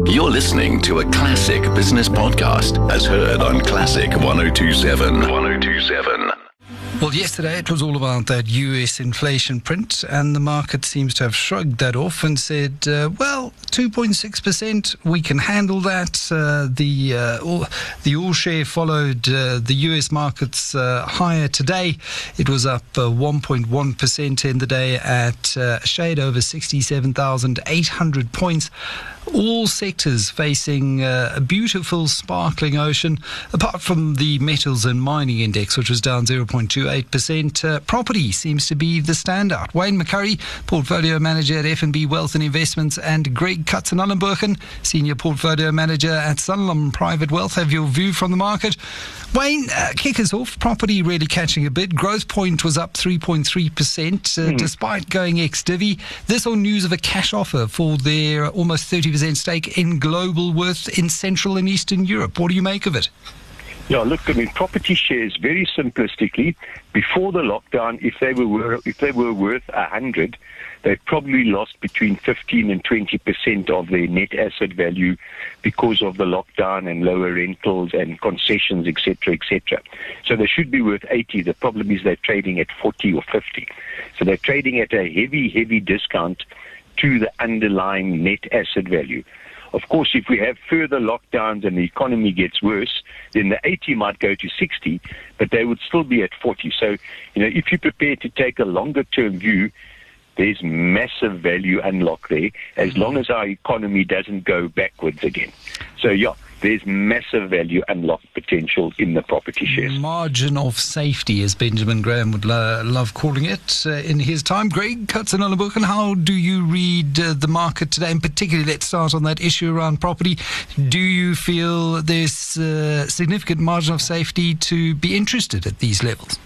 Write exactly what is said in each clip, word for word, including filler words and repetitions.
You're listening to a classic business podcast as heard on Classic one oh two point seven. one oh two point seven. Well, yesterday it was all about that U S inflation print, and the market seems to have shrugged that off and said, uh, well, two point six percent, we can handle that. Uh, the uh, all, the all share followed uh, the U S markets uh, higher today. It was up uh, one point one percent in the day at uh, a shade over sixty-seven thousand eight hundred points. All sectors facing uh, a beautiful, sparkling ocean, apart from the metals and mining index, which was down zero point two eight percent. Uh, property seems to be the standout. Wayne McCurry, Portfolio Manager at F N B Wealth and Investments, and Greg Katzenellenbergen, Senior Portfolio Manager at Sanlam Private Wealth, have your view from the market. Wayne, uh, kick us off. Property really catching a bit. Growth Point was up three point three percent, uh, mm. despite going ex-divvy. This on news of a cash offer for their almost thirty percent stake in Globalworth in Central and Eastern Europe. What do you make of it? Yeah, look, I mean, property shares, very simplistically, before the lockdown, if they were if they were worth one hundred, they probably lost between fifteen and twenty percent of their net asset value because of the lockdown and lower rentals and concessions, et cetera, et cetera. So they should be worth eighty. The problem is they're trading at forty or fifty. So they're trading at a heavy, heavy discount to the underlying net asset value. Of course, if we have further lockdowns and the economy gets worse, then the eighty might go to sixty, but they would still be at forty. So, you know, if you're prepared to take a longer-term view, there's massive value unlock there, as long as our economy doesn't go backwards again. So, yeah, there's massive value unlock potential in the property shares. Margin of safety, as Benjamin Graham would lo- love calling it uh, in his time. Greg Katzenellenbergen, how do you read uh, the market today? And particularly, let's start on that issue around property. Do you feel there's uh, significant margin of safety to be interested at these levels?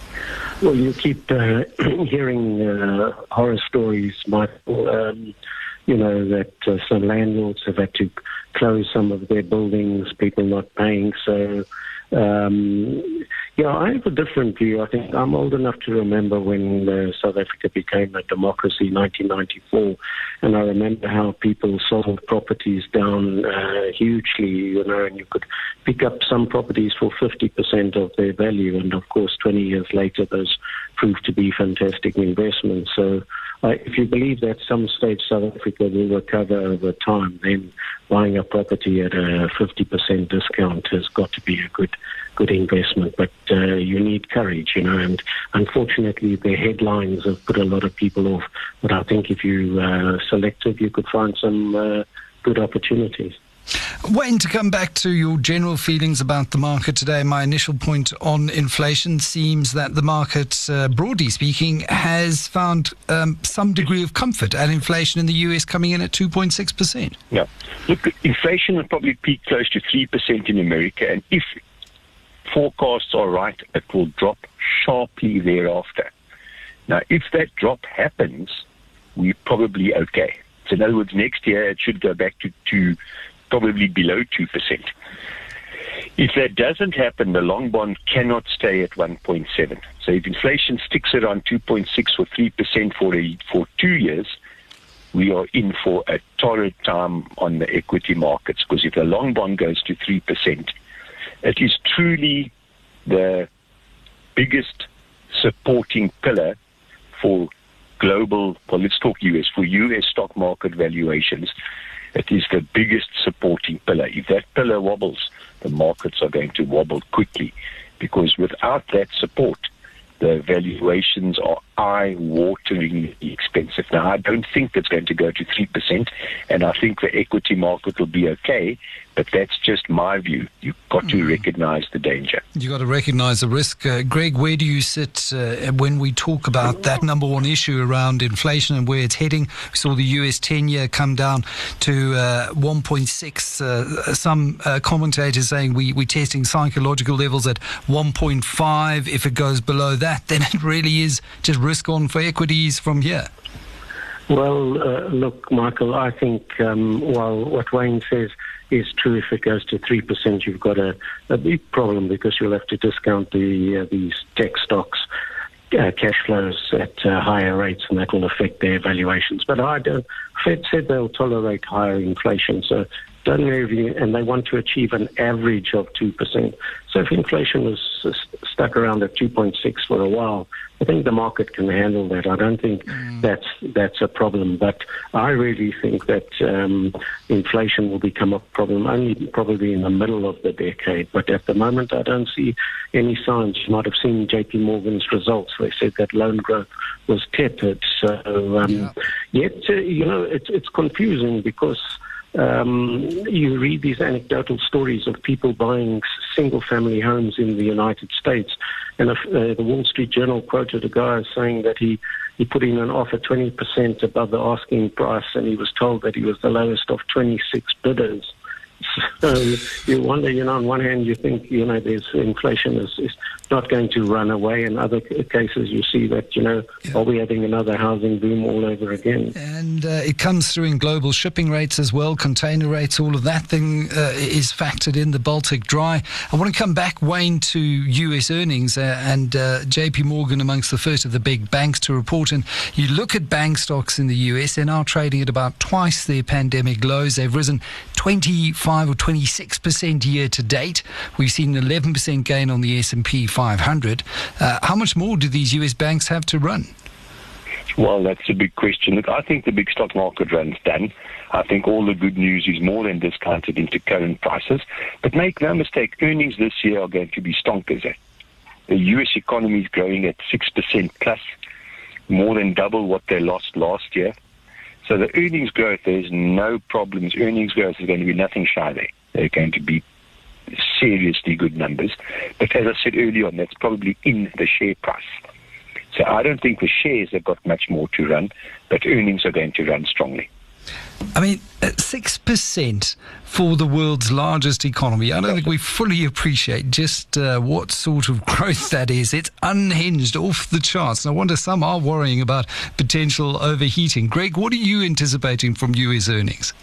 Well, you keep uh, hearing uh, horror stories, Michael. Um, you know, that uh, some landlords have had to close some of their buildings, people not paying. So, um, yeah, I have a different view. I think I'm old enough to remember when uh, South Africa became a democracy in nineteen ninety-four, and I remember how people sold properties down uh, hugely, you know, and you could pick up some properties for fifty percent of their value, and of course, twenty years later, those proved to be fantastic investments. So, uh, if you believe that some stage South Africa will recover over time, then buying a property at a fifty percent discount has got to be a good good investment. But uh, you need courage, you know, and unfortunately the headlines have put a lot of people off. But I think if you are uh, selective, you could find some uh, good opportunities. Wayne, to come back to your general feelings about the market today, my initial point on inflation seems that the market, uh, broadly speaking, has found um, some degree of comfort at inflation in the U S coming in at two point six percent. Yeah. Look, inflation will probably peak close to three percent in America, and if forecasts are right, it will drop sharply thereafter. Now, if that drop happens, we're probably okay. So in other words, next year it should go back to, to probably below two percent. If that doesn't happen, the long bond cannot stay at one point seven. So if inflation sticks around two point six or three percent for a, for two years, we are in for a torrid time on the equity markets, because if the long bond goes to three percent, it is truly the biggest supporting pillar for global, well, let's talk U S, for U S stock market valuations. It is the biggest supporting pillar. If that pillar wobbles, the markets are going to wobble quickly, because without that support, the valuations are eye-wateringly expensive. Now, I don't think it's going to go to three percent, and I think the equity market will be okay, but that's just my view. You've got to recognize the danger. You've got to recognize the risk. Uh, Greg, where do you sit uh, when we talk about that number one issue around inflation and where it's heading? We saw the U S ten-year come down to uh, one point six. Uh, some uh, commentators saying we, we're testing psychological levels at one point five. If it goes below that, then it really is just risk on for equities from here. Well, uh, look, Michael, I think um, while what Wayne says is true, if it goes to three percent, you've got a, a big problem, because you'll have to discount the uh, these tech stocks uh, cash flows at uh, higher rates, and that will affect their valuations. But I don't Fed said they'll tolerate higher inflation, so don't really, and they want to achieve an average of two percent. So if inflation was uh, stuck around at two point six for a while, I think the market can handle that. I don't think mm. that's that's a problem. But I really think that um, inflation will become a problem only probably in the middle of the decade. But at the moment, I don't see any signs. You might have seen J P Morgan's results. They said that loan growth was tepid. So um, yeah. yet, uh, you know, it's it's confusing because Um, you read these anecdotal stories of people buying single-family homes in the United States, and if, uh, the Wall Street Journal quoted a guy saying that he, he put in an offer twenty percent above the asking price, and he was told that he was the lowest of twenty-six bidders. So you wonder, you know, on one hand you think, you know, there's inflation is, is not going to run away. In other cases you see that, you know, yeah. are we having another housing boom all over again? And uh, it comes through in global shipping rates as well, container rates, all of that thing uh, is factored in, the Baltic Dry. I want to come back, Wayne, to U S earnings uh, and uh, J P Morgan amongst the first of the big banks to report. And you look at bank stocks in the U S, they're now trading at about twice their pandemic lows. They've risen twenty-five or twenty-six percent year to date. We've seen an eleven percent gain on the S and P five hundred. Uh, how much more do these U S banks have to run? Well, that's a big question. Look, I think the big stock market run's done. I think all the good news is more than discounted into current prices. But make no mistake, earnings this year are going to be stonkers. The U S economy is growing at six percent plus, more than double what they lost last year. So the earnings growth, there's no problems. Earnings growth is going to be nothing shy there. They're going to be seriously good numbers. But as I said earlier on, that's probably in the share price. So I don't think the shares have got much more to run, but earnings are going to run strongly. I mean, six percent for the world's largest economy. I don't think we fully appreciate just uh, what sort of growth that is. It's unhinged, off the charts. No wonder some are worrying about potential overheating. Greg, what are you anticipating from U S earnings?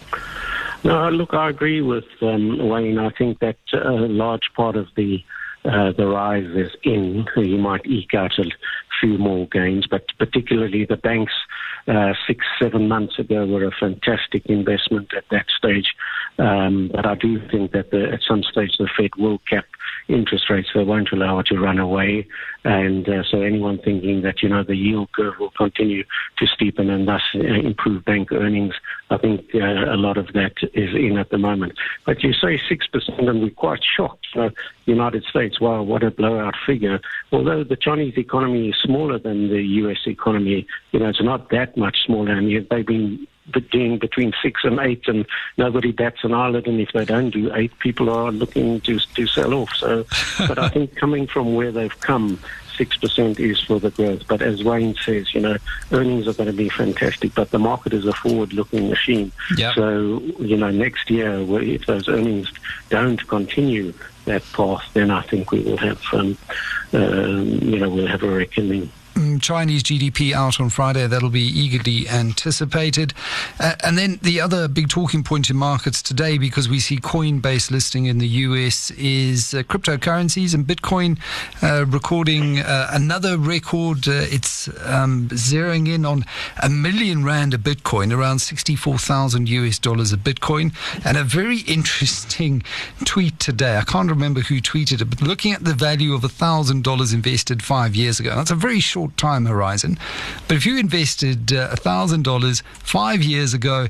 No, look, I agree with um, Wayne. I think that a large part of the uh, the rise is in. You might eke out a few more gains, but particularly the banks uh, six, seven months ago were a fantastic investment at that stage. Um, but I do think that the, at some stage the Fed will cap interest rates. They won't allow it to run away. And uh, so anyone thinking that, you know, the yield curve will continue to steepen and thus uh, improve bank earnings, I think uh, a lot of that is in at the moment. But you say six percent and we're quite shocked. So United States, wow, what a blowout figure. Although the Chinese economy is smaller than the U S economy, you know, it's not that much smaller, and yet they've been doing between six and eight, and nobody bats an eyelid. And if they don't do eight, people are looking to to sell off. So, but I think coming from where they've come, six percent is for the growth. But as Wayne says, you know, earnings are going to be fantastic, but the market is a forward-looking machine. Yep. So, you know, next year, if those earnings don't continue that path, then I think we will have, um, uh, you know, we'll have a reckoning. Chinese G D P out on Friday. That'll be eagerly anticipated. Uh, and then the other big talking point in markets today, because we see Coinbase listing in the U S, is uh, cryptocurrencies, and Bitcoin uh, recording uh, another record. Uh, it's um, zeroing in on a million rand a Bitcoin, around sixty-four thousand U S dollars a Bitcoin. And a very interesting tweet today. I can't remember who tweeted it, but looking at the value of one thousand dollars invested five years ago. That's a very short time horizon, but if you invested uh, one thousand dollars five years ago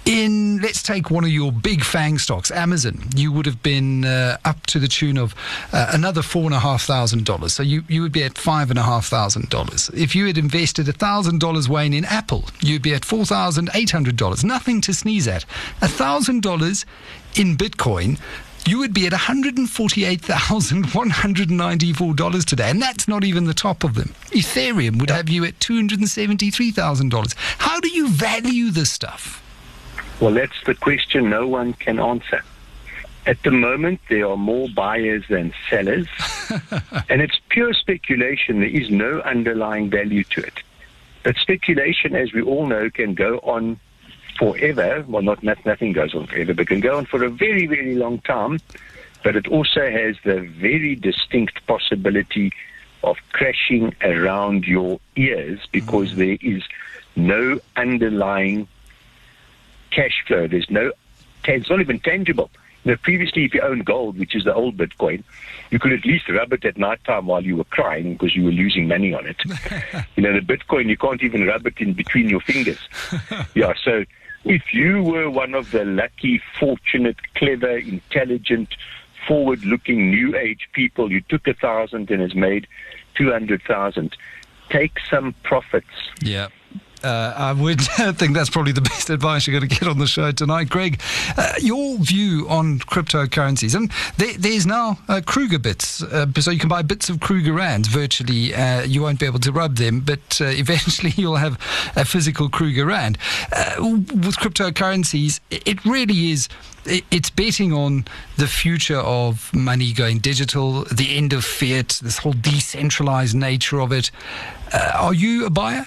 in, let's take one of your big FANG stocks, Amazon, you would have been uh, up to the tune of uh, another four and a half thousand dollars. So you, you would be at five and a half thousand dollars. If you had invested a thousand dollars, Wayne, in Apple, you'd be at four thousand eight hundred dollars. Nothing to sneeze at. A thousand dollars in Bitcoin, you would be at one hundred forty-eight thousand one hundred ninety-four dollars today. And that's not even the top of them. Ethereum would have you at two hundred seventy-three thousand dollars. How do you value this stuff? Well, that's the question no one can answer. At the moment, there are more buyers than sellers. And it's pure speculation. There is no underlying value to it. But speculation, as we all know, can go on forever. Well, not nothing goes on forever, but can go on for a very, very long time. But it also has the very distinct possibility of crashing around your ears because mm. there is no underlying cash flow. There's no, it's not even tangible. You know, previously, if you owned gold, which is the old Bitcoin, you could at least rub it at night time while you were crying because you were losing money on it. You know, the Bitcoin, you can't even rub it in between your fingers. Yeah, so if you were one of the lucky, fortunate, clever, intelligent, forward-looking, new age people, you took a thousand and has made two hundred thousand, take some profits. Yeah. Uh, I would think that's probably the best advice you're going to get on the show tonight. Greg, uh, your view on cryptocurrencies. And there, there's now uh, Kruger bits, uh, so you can buy bits of Kruger rands virtually. Uh, you won't be able to rub them, but uh, eventually you'll have a physical Kruger rand. Uh, with cryptocurrencies, it really is, it's betting on the future of money going digital, the end of fiat, this whole decentralized nature of it. Uh, are you a buyer?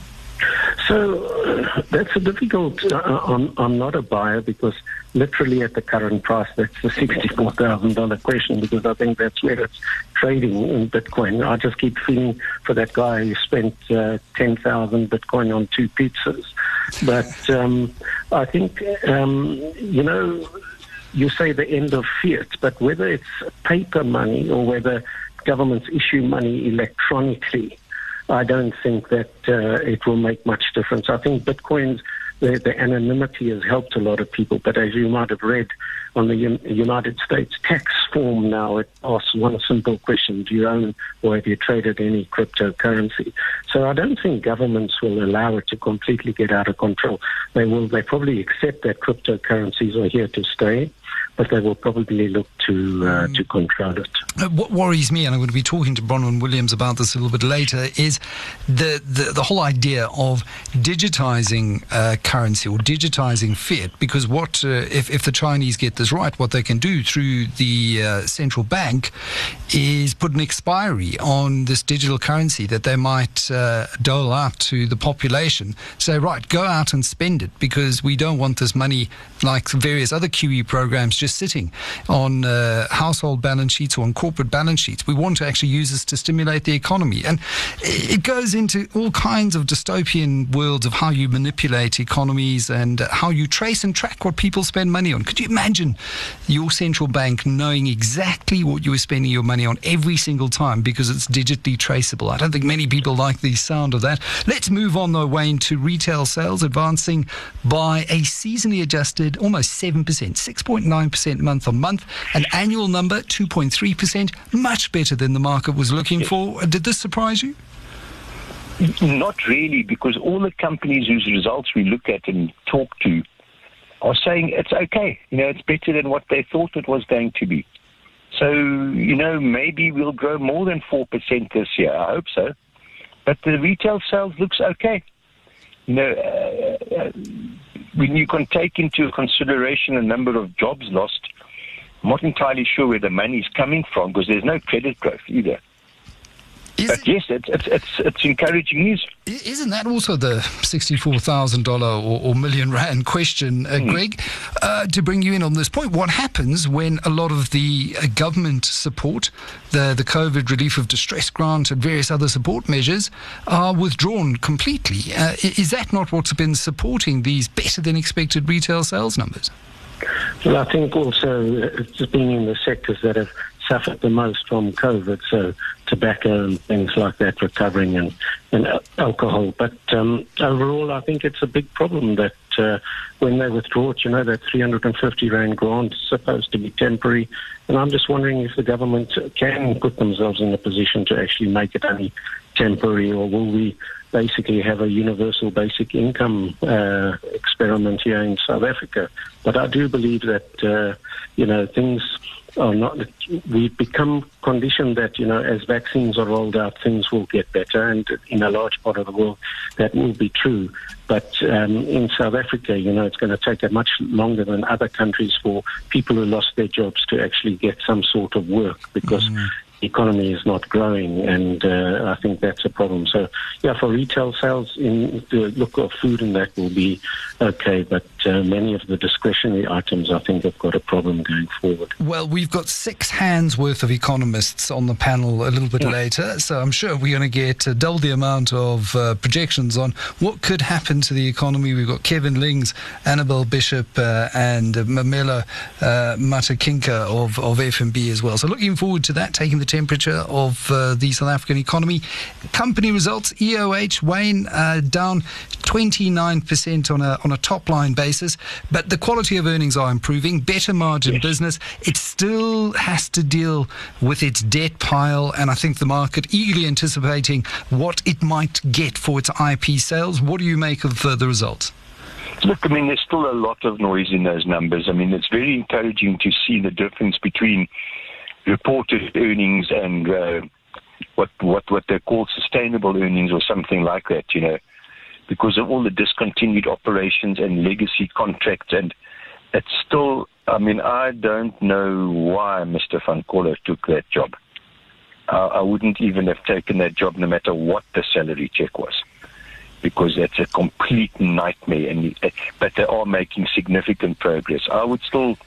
So uh, that's a difficult. Uh, I'm, I'm not a buyer because literally at the current price, that's the sixty-four thousand dollars question, because I think that's where it's trading in Bitcoin. I just keep feeling for that guy who spent uh, ten thousand Bitcoin on two pizzas. But um, I think, um, you know, you say the end of fiat, but whether it's paper money or whether governments issue money electronically, I don't think that uh, it will make much difference. I think Bitcoin's, the, the anonymity has helped a lot of people, but as you might have read on the U- United States tax form now, it asks one simple question: do you own or have you traded any cryptocurrency? So I don't think governments will allow it to completely get out of control. They will, they probably accept that cryptocurrencies are here to stay, but they will probably look to uh, to control it. Uh, what worries me, and I'm going to be talking to Bronwyn Williams about this a little bit later, is the, the, the whole idea of digitizing uh, currency or digitizing fiat, because what uh, if, if the Chinese get this right, what they can do through the uh, central bank is put an expiry on this digital currency that they might uh, dole out to the population. Say, right, go out and spend it, because we don't want this money, like various other Q E programs, just sitting on uh, household balance sheets or on corporate balance sheets. We want to actually use this to stimulate the economy. And it goes into all kinds of dystopian worlds of how you manipulate economies and how you trace and track what people spend money on. Could you imagine your central bank knowing exactly what you were spending your money on every single time because it's digitally traceable? I don't think many people like the sound of that. Let's move on, though, Wayne, to retail sales advancing by a seasonally adjusted almost seven percent, six point nine percent month on month. An annual number, two point three percent, much better than the market was looking for. Did this surprise you? Not really, because all the companies whose results we look at and talk to are saying it's okay. You know, it's better than what they thought it was going to be. So, you know, maybe we'll grow more than four percent this year. I hope so. But the retail sales looks okay. You know, uh, uh, when you can take into consideration a number of jobs lost, I'm not entirely sure where the money's coming from, because there's no credit growth either. Is but it, yes, it's, it's it's it's encouraging news. Isn't that also the sixty-four thousand dollars or, or million rand question, uh, mm. Greg? Uh, to bring you in on this point, what happens when a lot of the uh, government support, the, the COVID relief of distress grant and various other support measures are withdrawn completely? Uh, is that not what's been supporting these better than expected retail sales numbers? Well, I think also it's been in the sectors that have suffered the most from COVID, so tobacco and things like that recovering, and, and alcohol. But um, overall, I think it's a big problem that uh, when they withdraw it, you know, that three hundred fifty rand grant is supposed to be temporary. And I'm just wondering if the government can put themselves in a position to actually make it only temporary, or will we basically have a universal basic income uh, experiment here in South Africa? But I do believe that, uh, you know, things are not, we've become conditioned that, you know, as vaccines are rolled out, things will get better, and in a large part of the world that will be true. But um, in South Africa, you know, it's going to take a much longer than other countries for people who lost their jobs to actually get some sort of work, because mm. the economy is not growing, and uh, I think that's a problem. So, yeah, for retail sales, in the look of food and that will be okay, but uh, many of the discretionary items, I think, have got a problem going forward. Well, we've got six hands worth of economists on the panel a little bit Yeah. later, so I'm sure we're going to get uh, double the amount of uh, projections on what could happen to the economy. We've got Kevin Lings, Annabelle Bishop, uh, and uh, Mamela uh, Matakinka of, of F N B as well. So looking forward to that, taking the temperature of uh, the South African economy. Company results, E O H, Wayne, uh, down twenty-nine percent on a on a top line basis, but the quality of earnings are improving, better margin Yes. business. It still has to deal with its debt pile, and I think the market eagerly anticipating what it might get for its I P sales. What do you make of uh, the results? Look, I mean, there's still a lot of noise in those numbers. I mean, it's very encouraging to see the difference between reported earnings and uh, what what what they call sustainable earnings or something like that, you know, because of all the discontinued operations and legacy contracts. And it's still, I mean, I don't know why Mister Van Coller took that job. Uh, I wouldn't even have taken that job no matter what the salary check was, because that's a complete nightmare. And but they are making significant progress. I would still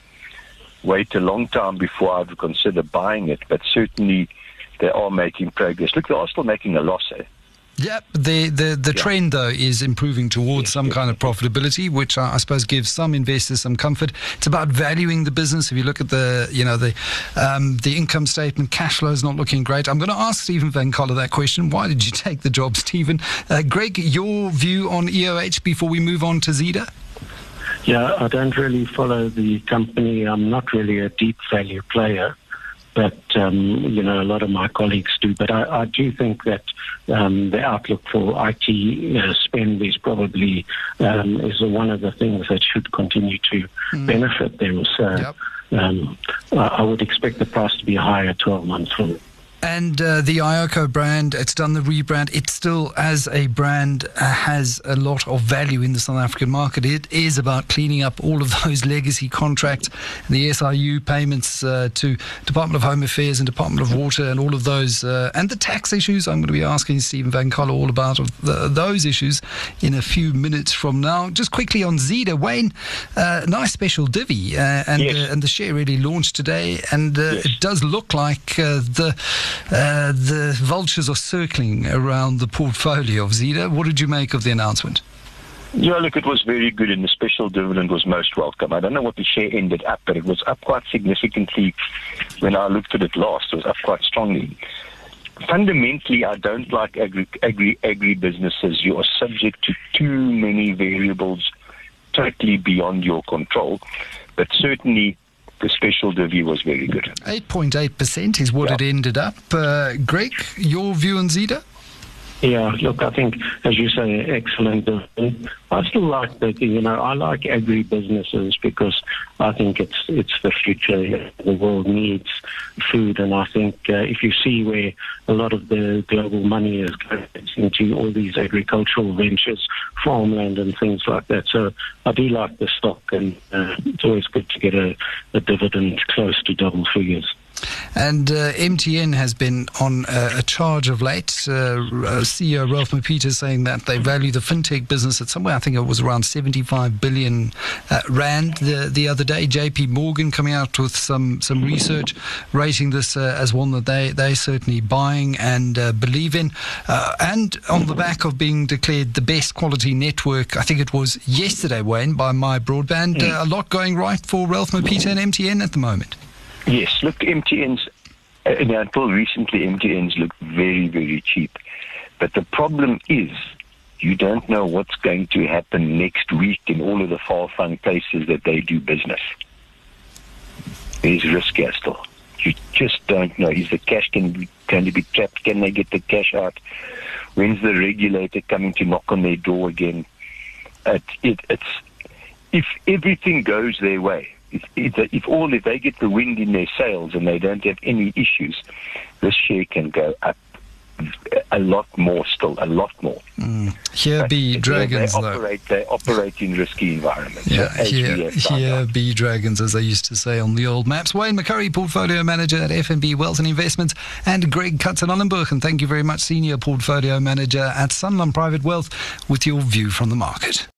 wait a long time before I would consider buying it, but certainly they are making progress. Look, they are still making a loss, eh? Yep, the the, the Yeah. trend though is improving towards Yes, some yes, kind of profitability, which I, I suppose gives some investors some comfort. It's about valuing the business. If you look at the you know the um, the income statement, cash flow is not looking great. I'm going to ask Stephen Van Coller that question. Why did you take the job, Stephen? Uh, Greg, your view on E O H before we move on to Zeda? Yeah, I don't really follow the company. I'm not really a deep value player, but, um, you know, a lot of my colleagues do. But I, I do think that um, the outlook for I T uh, spend is probably um, is one of the things that should continue to Mm. benefit them. So Yep. um, I, I would expect the price to be higher twelve months from now. And uh, the Ioko brand, it's done the rebrand. It still, as a brand, uh, has a lot of value in the South African market. It is about cleaning up all of those legacy contracts, the S I U payments uh, to Department of Home Affairs and Department of Water and all of those, uh, and the tax issues. I'm going to be asking Stephen Van Coller all about the, those issues in a few minutes from now. Just quickly on Zeda, Wayne, uh, nice special divvy, uh, and, Yes. uh, and the share really launched today, and uh, Yes. it does look like uh, the Uh, the vultures are circling around the portfolio of Zeda. What did you make of the announcement? Yeah, look, it was very good, and the special dividend was most welcome. I don't know what the share ended up, but it was up quite significantly when I looked at it last. It was up quite strongly. Fundamentally, I don't like agri agri agri businesses. You are subject to too many variables, totally beyond your control. But certainly, the special divvy was very good. eight point eight percent is what Yeah. it ended up. Uh, Greg, your view on Zeda? Yeah, look, I think, as you say, excellent. I still like that, you know, I like agri businesses because I think it's it's the future. The world needs food, and I think uh, if you see where a lot of the global money is going into all these agricultural ventures, farmland and things like that. So I do like the stock, and uh, it's always good to get a, a dividend close to double figures. And uh, M T N has been on uh, a charge of late. Uh, uh, C E O Ralph Mapita saying that they value the fintech business at somewhere, I think it was around seventy-five billion uh, rand the, the other day. J P Morgan coming out with some, some research rating this uh, as one that they, they're certainly buying and uh, believe in. Uh, and on the back of being declared the best quality network, I think it was yesterday, Wayne, by My Broadband. Mm. Uh, a lot going right for Ralph Mapita and M T N at the moment. Yes, look, M T N's, uh, until recently, M T N's looked very, very cheap. But the problem is, you don't know what's going to happen next week in all of the far-flung places that they do business. There's risk here still. You just don't know. Is the cash can be, going to be trapped? Can they get the cash out? When's the regulator coming to knock on their door again? It, it, it's if everything goes their way, If, if, if all if they get the wind in their sails and they don't have any issues, this share can go up a lot more still, a lot more. Mm. Here But be they- dragons, they though. operate, they operate in risky environments. Yeah, So as we here, have found here out. be dragons, as they used to say on the old maps. Wayne McCurry, Portfolio Manager at F N B Wealth and Investments, and Greg Katzenallenberg, and thank you very much, Senior Portfolio Manager at Sanlam Private Wealth, with your view from the market.